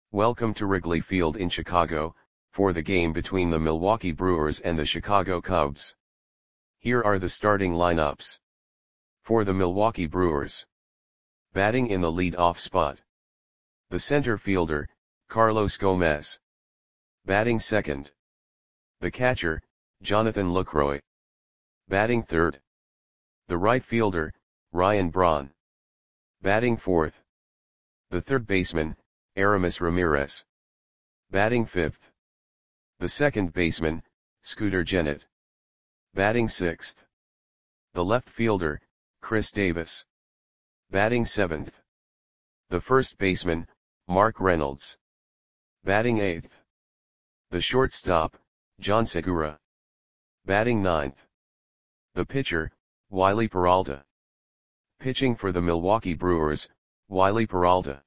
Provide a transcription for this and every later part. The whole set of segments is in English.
Welcome to Wrigley Field in Chicago, for the game between the Milwaukee Brewers and the Chicago Cubs. Here are the starting lineups. For the Milwaukee Brewers. Batting in the lead-off spot. The center fielder, Carlos Gomez. Batting second. The catcher, Jonathan Lucroy. Batting third. The right fielder, Ryan Braun. Batting fourth. The third baseman, Aramis Ramirez. Batting fifth. The second baseman, Scooter Gennett. Batting sixth. The left fielder, Chris Davis. Batting seventh. The first baseman, Mark Reynolds. Batting eighth. The shortstop, John Segura. Batting ninth. The pitcher, Wiley Peralta. Pitching for the Milwaukee Brewers, Wiley Peralta.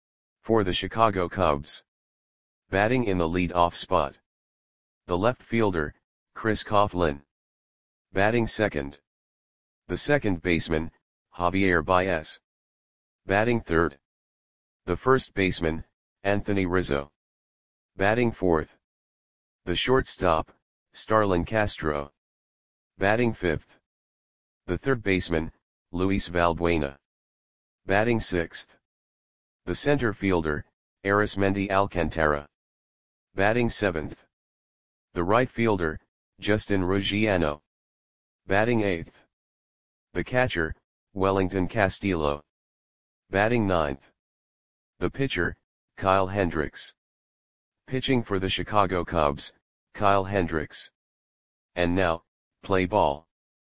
For the Chicago Cubs. Batting in the lead-off spot. The left fielder, Chris Coughlin. Batting second. The second baseman, Javier Baez. Batting third. The first baseman, Anthony Rizzo. Batting fourth. The shortstop, Starlin Castro. Batting fifth. The third baseman, Luis Valbuena. Batting sixth. The center fielder, Arismendi Alcantara. Batting seventh. The right fielder, Justin Ruggiano. Batting eighth. The catcher, Wellington Castillo. Batting ninth. The pitcher, Kyle Hendricks. Pitching for the Chicago Cubs, Kyle Hendricks. And now, play ball.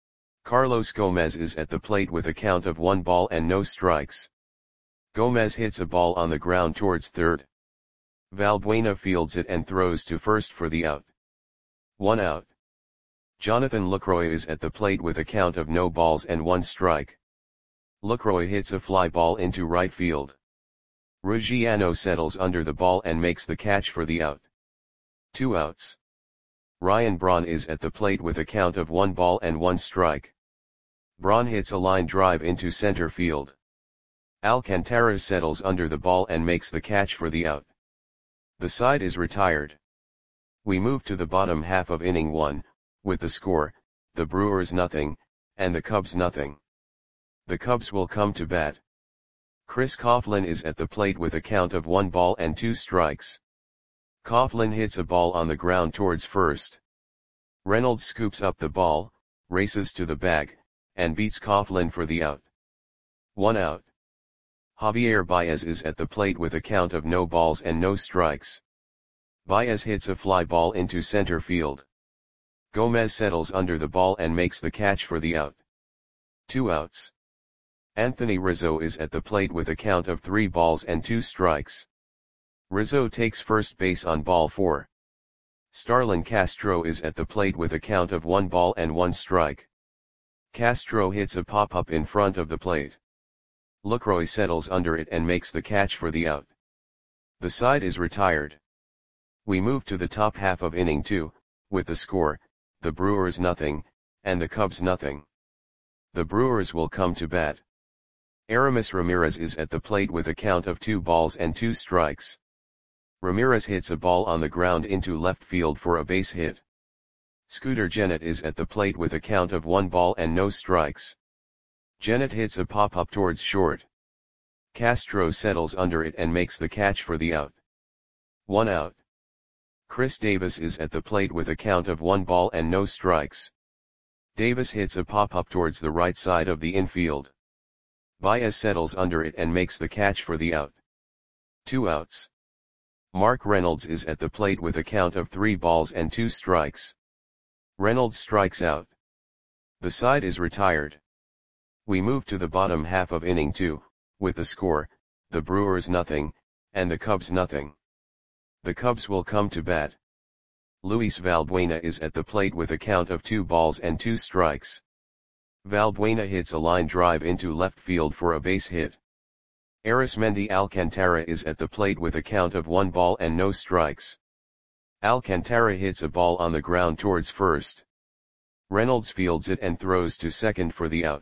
Carlos Gomez is at the plate with a count of 1 ball and no strikes. Gomez hits a ball on the ground towards third. Valbuena fields it and throws to first for the out. 1 out. Jonathan Lucroy is at the plate with a count of no balls and 1 strike. Lucroy hits a fly ball into right field. Ruggiano settles under the ball and makes the catch for the out. 2 outs. Ryan Braun is at the plate with a count of 1 ball and 1 strike. Braun hits a line drive into center field. Alcantara settles under the ball and makes the catch for the out. The side is retired. We move to the bottom half of inning 1, with the score, the Brewers 0, and the Cubs 0. The Cubs will come to bat. Chris Coughlin is at the plate with a count of 1 ball and 2 strikes. Coughlin hits a ball on the ground towards first. Reynolds scoops up the ball, races to the bag, and beats Coughlin for the out. 1 out. Javier Baez is at the plate with a count of no balls and no strikes. Baez hits a fly ball into center field. Gomez settles under the ball and makes the catch for the out. 2 outs. Anthony Rizzo is at the plate with a count of 3 balls and 2 strikes. Rizzo takes first base on ball 4. Starlin Castro is at the plate with a count of 1 ball and 1 strike. Castro hits a pop-up in front of the plate. Lucroy settles under it and makes the catch for the out. The side is retired. We move to the top half of inning 2, with the score, the Brewers 0, and the Cubs 0. The Brewers will come to bat. Aramis Ramirez is at the plate with a count of 2 balls and 2 strikes. Ramirez hits a ball on the ground into left field for a base hit. Scooter Gennett is at the plate with a count of 1 ball and no strikes. Gennett hits a pop-up towards short. Castro settles under it and makes the catch for the out. 1 out. Chris Davis is at the plate with a count of 1 ball and no strikes. Davis hits a pop-up towards the right side of the infield. Baez settles under it and makes the catch for the out. 2 outs. Mark Reynolds is at the plate with a count of 3 balls and 2 strikes. Reynolds strikes out. The side is retired. We move to the bottom half of inning 2, with the score, the Brewers 0, and the Cubs 0. The Cubs will come to bat. Luis Valbuena is at the plate with a count of 2 balls and 2 strikes. Valbuena hits a line drive into left field for a base hit. Arismendi Alcantara is at the plate with a count of 1 ball and no strikes. Alcantara hits a ball on the ground towards first. Reynolds fields it and throws to second for the out.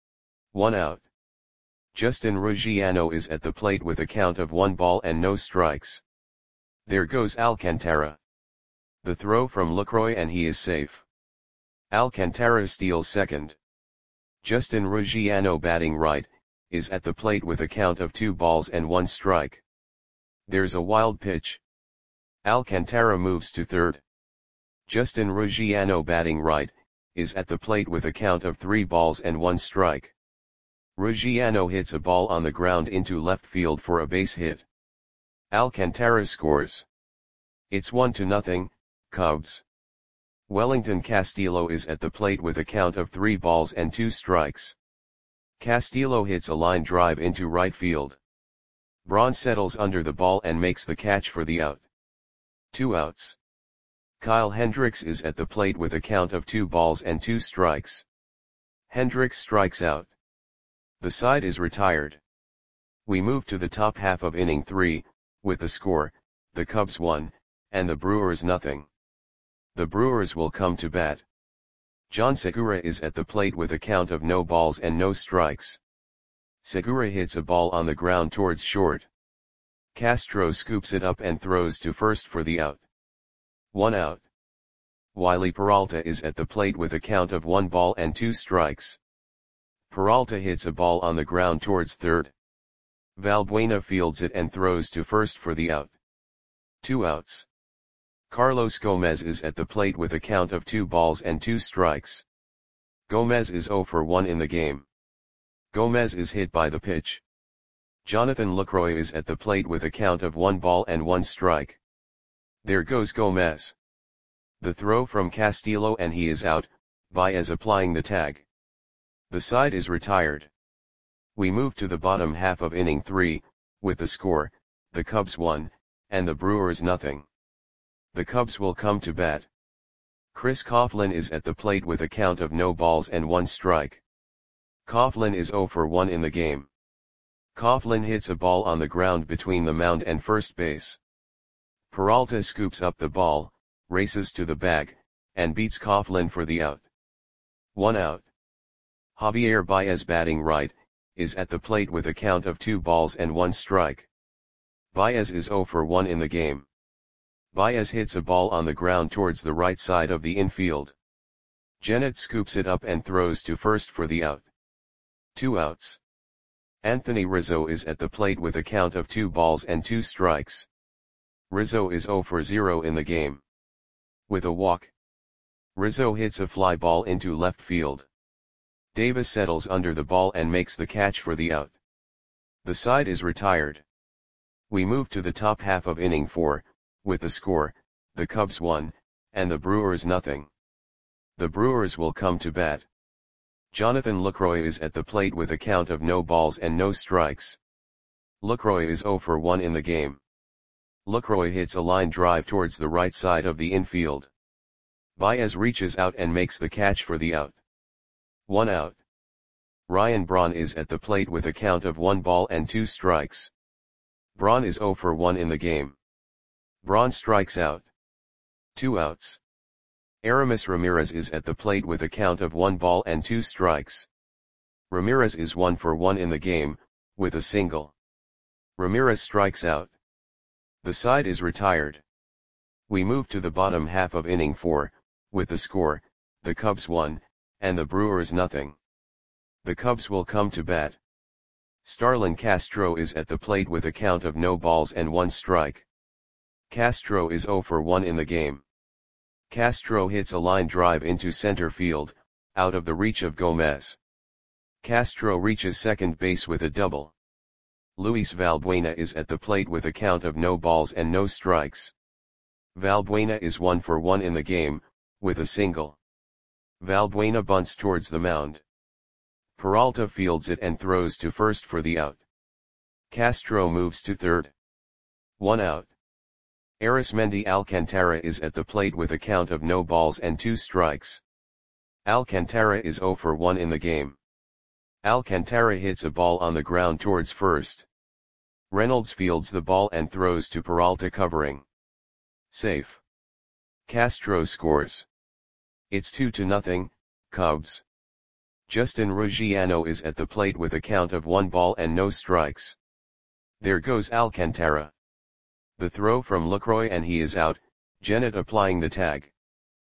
1 out. Justin Ruggiano is at the plate with a count of 1 ball and no strikes. There goes Alcantara. The throw from Lucroy and he is safe. Alcantara steals second. Justin Ruggiano batting right, is at the plate with a count of 2 balls and 1 strike. There's a wild pitch. Alcantara moves to third. Justin Ruggiano batting right, is at the plate with a count of 3 balls and 1 strike. Ruggiano hits a ball on the ground into left field for a base hit. Alcantara scores. It's 1-0, Cubs. Wellington Castillo is at the plate with a count of 3 balls and 2 strikes. Castillo hits a line drive into right field. Braun settles under the ball and makes the catch for the out. 2 outs. Kyle Hendricks is at the plate with a count of 2 balls and 2 strikes. Hendricks strikes out. The side is retired. We move to the top half of inning 3, with the score, the Cubs 1, and the Brewers 0. The Brewers will come to bat. John Segura is at the plate with a count of no balls and no strikes. Segura hits a ball on the ground towards short. Castro scoops it up and throws to first for the out. 1 out. Wiley Peralta is at the plate with a count of 1 ball and 2 strikes. Peralta hits a ball on the ground towards third. Valbuena fields it and throws to first for the out. 2 outs. Carlos Gomez is at the plate with a count of 2 balls and 2 strikes. Gomez is 0 for 1 in the game. Gomez is hit by the pitch. Jonathan Lucroy is at the plate with a count of 1 ball and 1 strike. There goes Gomez. The throw from Castillo and he is out, Baez applying the tag. The side is retired. We move to the bottom half of inning 3, with the score, the Cubs 1, and the Brewers 0. The Cubs will come to bat. Chris Coughlin is at the plate with a count of no balls and 1 strike. Coughlin is 0 for 1 in the game. Coughlin hits a ball on the ground between the mound and first base. Peralta scoops up the ball, races to the bag, and beats Coughlin for the out. 1 out. Javier Baez batting right, is at the plate with a count of 2 balls and 1 strike. Baez is 0 for 1 in the game. Baez hits a ball on the ground towards the right side of the infield. Gennett scoops it up and throws to first for the out. 2 outs. Anthony Rizzo is at the plate with a count of 2 balls and 2 strikes. Rizzo is 0 for 0 in the game. With a walk, Rizzo hits a fly ball into left field. Davis settles under the ball and makes the catch for the out. The side is retired. We move to the top half of inning 4, with the score, the Cubs 1, and the Brewers 0. The Brewers will come to bat. Jonathan Lucroy is at the plate with a count of no balls and no strikes. Lucroy is 0 for 1 in the game. Lucroy hits a line drive towards the right side of the infield. Baez reaches out and makes the catch for the out. 1 out. Ryan Braun is at the plate with a count of 1 ball and 2 strikes. Braun is 0 for 1 in the game. Braun strikes out. 2 outs. Aramis Ramirez is at the plate with a count of 1 ball and 2 strikes. Ramirez is 1 for 1 in the game, with a single. Ramirez strikes out. The side is retired. We move to the bottom half of inning 4, with the score, the Cubs 1, and the Brewers 0. The Cubs will come to bat. Starlin Castro is at the plate with a count of no balls and 1 strike. Castro is 0 for 1 in the game. Castro hits a line drive into center field, out of the reach of Gomez. Castro reaches second base with a double. Luis Valbuena is at the plate with a count of no balls and no strikes. Valbuena is 1 for 1 in the game, with a single. Valbuena bunts towards the mound. Peralta fields it and throws to first for the out. Castro moves to third. 1 out. Arismendi Alcantara is at the plate with a count of no balls and 2 strikes. Alcantara is 0 for 1 in the game. Alcantara hits a ball on the ground towards first. Reynolds fields the ball and throws to Peralta covering. Safe. Castro scores. It's 2-0, Cubs. Justin Ruggiano is at the plate with a count of 1 ball and no strikes. There goes Alcantara. The throw from Lucroy and he is out, Jennett applying the tag.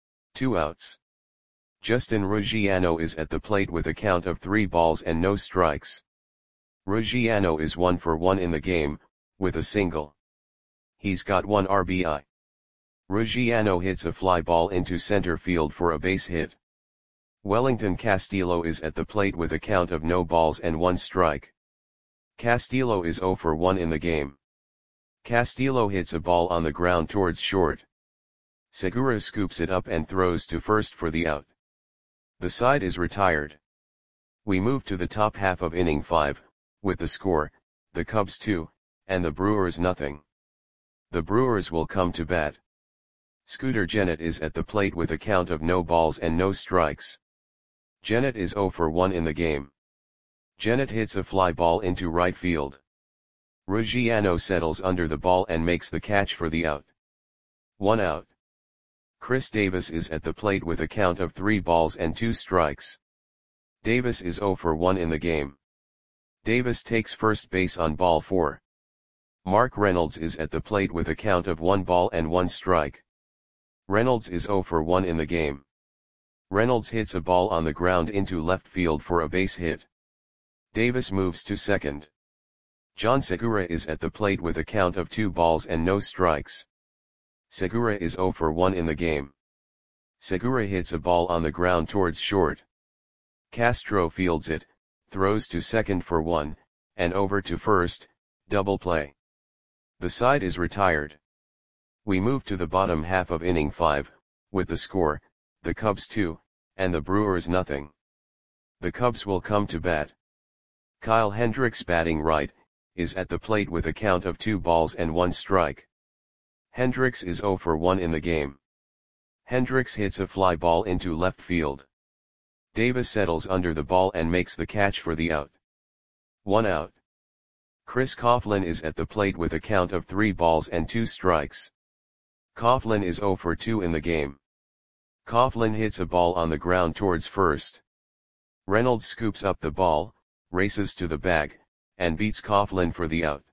2 outs. Justin Ruggiano is at the plate with a count of 3 balls and no strikes. Ruggiano is 1 for 1 in the game, with a single. He's got 1 RBI. Ruggiano hits a fly ball into center field for a base hit. Wellington Castillo is at the plate with a count of no balls and 1 strike. Castillo is 0 for 1 in the game. Castillo hits a ball on the ground towards short. Segura scoops it up and throws to first for the out. The side is retired. We move to the top half of inning 5, with the score, the Cubs 2, and the Brewers nothing. The Brewers will come to bat. Scooter Jennett is at the plate with a count of no balls and no strikes. Jennett is 0 for 1 in the game. Jennett hits a fly ball into right field. Ruggiano settles under the ball and makes the catch for the out. 1 out. Chris Davis is at the plate with a count of 3 balls and 2 strikes. Davis is 0 for 1 in the game. Davis takes first base on ball 4. Mark Reynolds is at the plate with a count of 1 ball and 1 strike. Reynolds is 0 for 1 in the game. Reynolds hits a ball on the ground into left field for a base hit. Davis moves to second. John Segura is at the plate with a count of 2 balls and no strikes. Segura is 0 for 1 in the game. Segura hits a ball on the ground towards short. Castro fields it, throws to second for 1, and over to first, double play. The side is retired. We move to the bottom half of inning 5, with the score, the Cubs 2, and the Brewers nothing. The Cubs will come to bat. Kyle Hendricks batting right, is at the plate with a count of 2 balls and 1 strike. Hendricks is 0 for 1 in the game. Hendricks hits a fly ball into left field. Davis settles under the ball and makes the catch for the out. 1 out. Chris Coughlin is at the plate with a count of 3 balls and 2 strikes. Coughlin is 0 for 2 in the game. Coughlin hits a ball on the ground towards first. Reynolds scoops up the ball, races to the bag, and beats Coughlin for the out.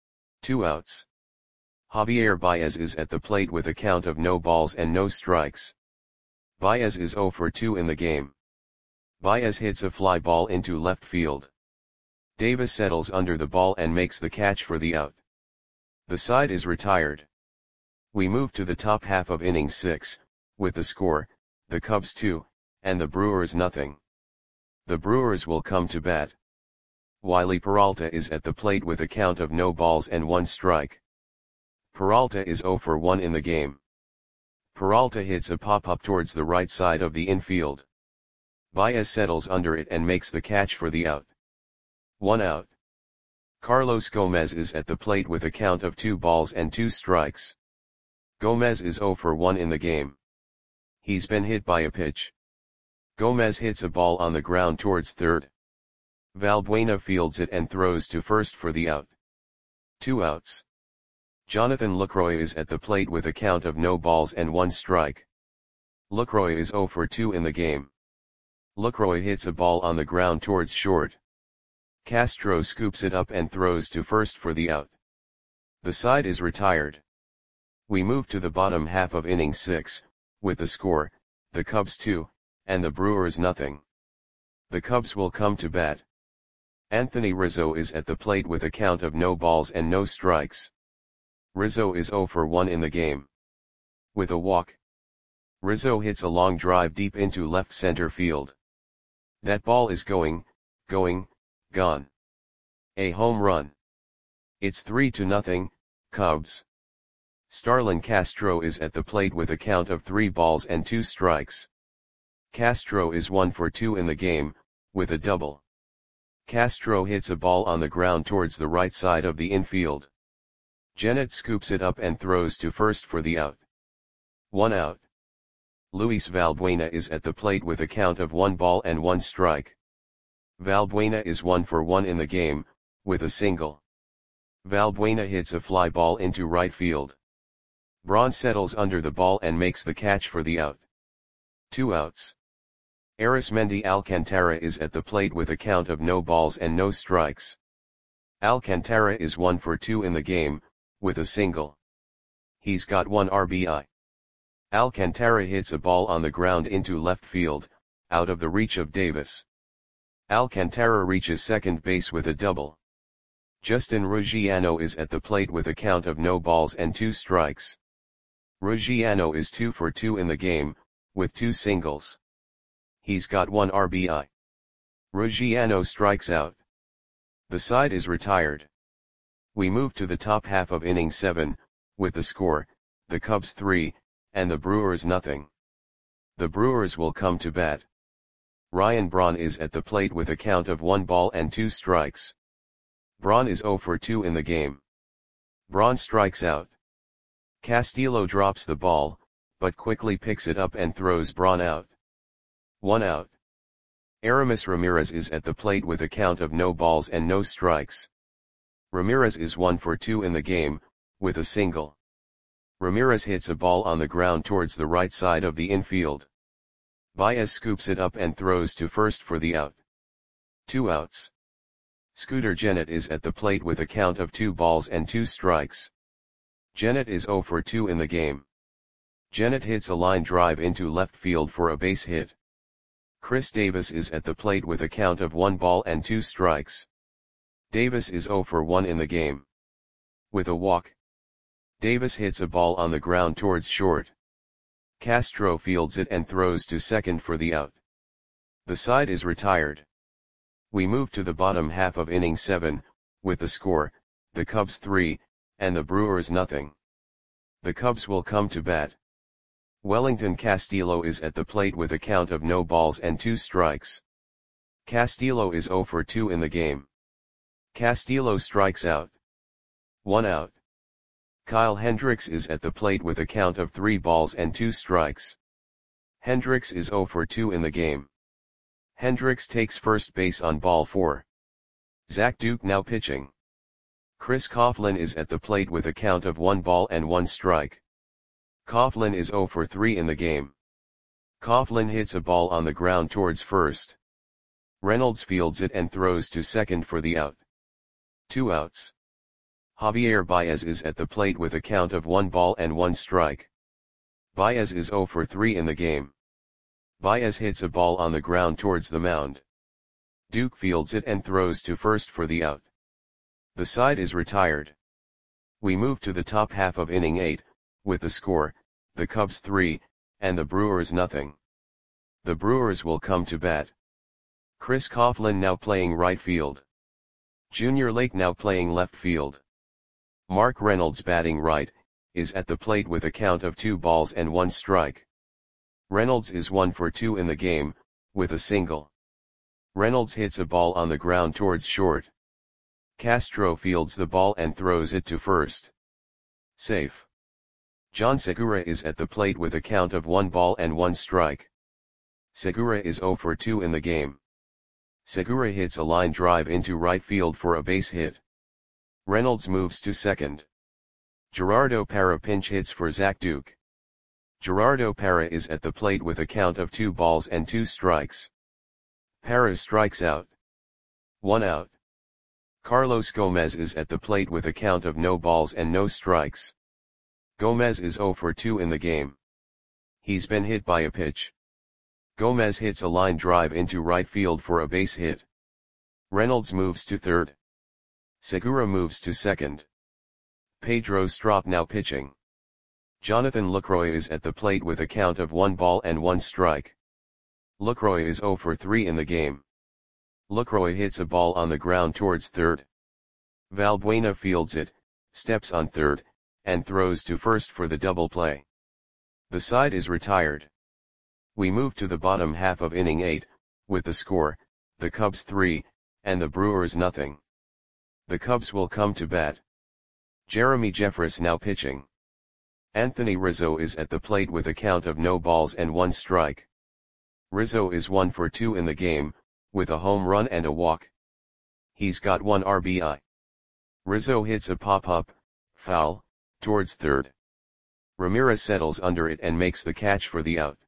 2 outs. Javier Baez is at the plate with a count of no balls and no strikes. Baez is 0 for 2 in the game. Baez hits a fly ball into left field. Davis settles under the ball and makes the catch for the out. The side is retired. We move to the top half of inning 6, with the score, the Cubs 2, and the Brewers nothing. The Brewers will come to bat. Wiley Peralta is at the plate with a count of no balls and 1 strike. Peralta is 0 for 1 in the game. Peralta hits a pop-up towards the right side of the infield. Baez settles under it and makes the catch for the out. 1 out. Carlos Gomez is at the plate with a count of 2 balls and 2 strikes. Gomez is 0 for 1 in the game. He's been hit by a pitch. Gomez hits a ball on the ground towards third. Valbuena fields it and throws to first for the out. 2 outs. Jonathan Lucroy is at the plate with a count of no balls and 1 strike. Lucroy is 0 for 2 in the game. Lucroy hits a ball on the ground towards short. Castro scoops it up and throws to first for the out. The side is retired. We move to the bottom half of inning 6, with the score, the Cubs 2, and the Brewers nothing. The Cubs will come to bat. Anthony Rizzo is at the plate with a count of no balls and no strikes. Rizzo is 0 for 1 in the game. With a walk, Rizzo hits a long drive deep into left center field. That ball is going, gone. A home run. It's 3-0, Cubs. Starlin Castro is at the plate with a count of 3 balls and 2 strikes. Castro is 1 for 2 in the game, with a double. Castro hits a ball on the ground towards the right side of the infield. Jennett scoops it up and throws to first for the out. 1 out. Luis Valbuena is at the plate with a count of 1 ball and 1 strike. Valbuena is 1 for 1 in the game, with a single. Valbuena hits a fly ball into right field. Braun settles under the ball and makes the catch for the out. 2 outs. Arismendi Alcantara is at the plate with a count of no balls and no strikes. Alcantara is 1 for 2 in the game, with a single. He's got 1 RBI. Alcantara hits a ball on the ground into left field, out of the reach of Davis. Alcantara reaches second base with a double. Justin Ruggiano is at the plate with a count of no balls and 2 strikes. Ruggiano is 2 for 2 in the game, with 2 singles. He's got 1 RBI. Ruggiano strikes out. The side is retired. We move to the top half of inning 7, with the score, the Cubs 3, and the Brewers nothing. The Brewers will come to bat. Ryan Braun is at the plate with a count of 1 ball and 2 strikes. Braun is 0 for 2 in the game. Braun strikes out. Castillo drops the ball, but quickly picks it up and throws Braun out. 1 out. Aramis Ramirez is at the plate with a count of no balls and no strikes. Ramirez is 1 for 2 in the game, with a single. Ramirez hits a ball on the ground towards the right side of the infield. Baez scoops it up and throws to first for the out. 2 outs. Scooter Gennett is at the plate with a count of 2 balls and 2 strikes. Gennett is 0 for 2 in the game. Gennett hits a line drive into left field for a base hit. Chris Davis is at the plate with a count of 1 ball and 2 strikes. Davis is 0 for 1 in the game. With a walk, Davis hits a ball on the ground towards short. Castro fields it and throws to second for the out. The side is retired. We move to the bottom half of inning 7, with the score, the Cubs 3, and the Brewers nothing. The Cubs will come to bat. Wellington Castillo is at the plate with a count of no balls and 2 strikes. Castillo is 0 for 2 in the game. Castillo strikes out. 1 out. Kyle Hendricks is at the plate with a count of 3 balls and 2 strikes. Hendricks is 0 for 2 in the game. Hendricks takes first base on ball 4. Zach Duke now pitching. Chris Coughlin is at the plate with a count of 1 ball and 1 strike. Coughlin is 0 for 3 in the game. Coughlin hits a ball on the ground towards first. Reynolds fields it and throws to second for the out. 2 outs. Javier Baez is at the plate with a count of 1 ball and 1 strike. Baez is 0 for 3 in the game. Baez hits a ball on the ground towards the mound. Duke fields it and throws to first for the out. The side is retired. We move to the top half of inning 8, with the score, the Cubs 3, and the Brewers nothing. The Brewers will come to bat. Chris Coughlin now playing right field. Junior Lake now playing left field. Mark Reynolds batting right, is at the plate with a count of 2 balls and 1 strike. Reynolds is 1 for 2 in the game, with a single. Reynolds hits a ball on the ground towards short. Castro fields the ball and throws it to first. Safe. John Segura is at the plate with a count of 1 ball and 1 strike. Segura is 0 for 2 in the game. Segura hits a line drive into right field for a base hit. Reynolds moves to second. Gerardo Parra pinch hits for Zach Duke. Gerardo Parra is at the plate with a count of 2 balls and 2 strikes. Parra strikes out. 1 out. Carlos Gomez is at the plate with a count of no balls and no strikes. Gomez is 0 for 2 in the game. He's been hit by a pitch. Gomez hits a line drive into right field for a base hit. Reynolds moves to third. Segura moves to second. Pedro Strop now pitching. Jonathan Lucroy is at the plate with a count of 1 ball and 1 strike. Lucroy is 0 for 3 in the game. Lucroy hits a ball on the ground towards third. Valbuena fields it, steps on third, and throws to first for the double play. The side is retired. We move to the bottom half of inning 8, with the score, the Cubs 3, and the Brewers nothing. The Cubs will come to bat. Jeremy Jeffress now pitching. Anthony Rizzo is at the plate with a count of no balls and 1 strike. Rizzo is 1 for 2 in the game, with a home run and a walk. He's got 1 RBI. Rizzo hits a pop-up, foul, towards third. Ramirez settles under it and makes the catch for the out.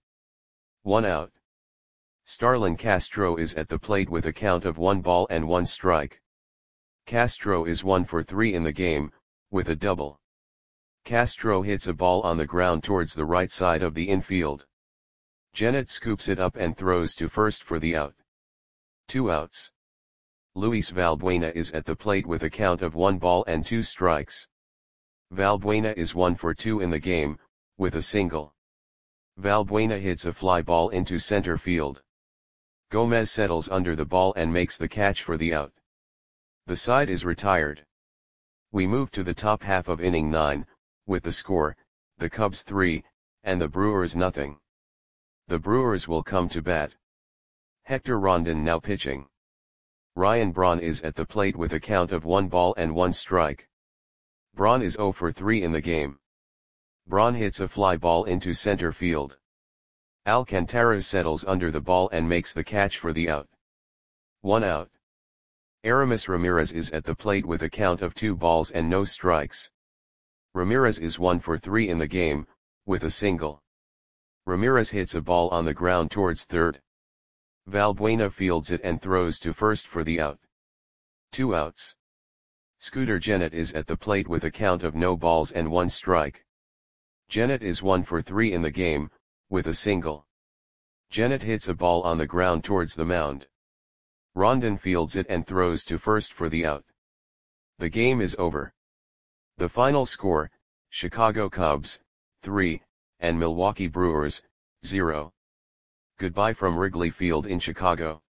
1 out. Starlin Castro is at the plate with a count of 1 ball and 1 strike. Castro is 1 for 3 in the game, with a double. Castro hits a ball on the ground towards the right side of the infield. Gennett scoops it up and throws to first for the out. 2 outs. Luis Valbuena is at the plate with a count of 1 ball and 2 strikes. Valbuena is 1 for 2 in the game, with a single. Valbuena hits a fly ball into center field. Gomez settles under the ball and makes the catch for the out. The side is retired. We move to the top half of inning 9, with the score, the Cubs 3, and the Brewers nothing. The Brewers will come to bat. Hector Rondon now pitching. Ryan Braun is at the plate with a count of 1 ball and 1 strike. Braun is 0 for 3 in the game. Braun hits a fly ball into center field. Alcantara settles under the ball and makes the catch for the out. 1 out. Aramis Ramirez is at the plate with a count of 2 balls and no strikes. Ramirez is 1 for 3 in the game, with a single. Ramirez hits a ball on the ground towards third. Valbuena fields it and throws to first for the out. 2 outs. Scooter Gennett is at the plate with a count of no balls and 1 strike. Gennett is 1 for 3 in the game, with a single. Gennett hits a ball on the ground towards the mound. Rondon fields it and throws to first for the out. The game is over. The final score, Chicago Cubs, 3, and Milwaukee Brewers, 0. Goodbye from Wrigley Field in Chicago.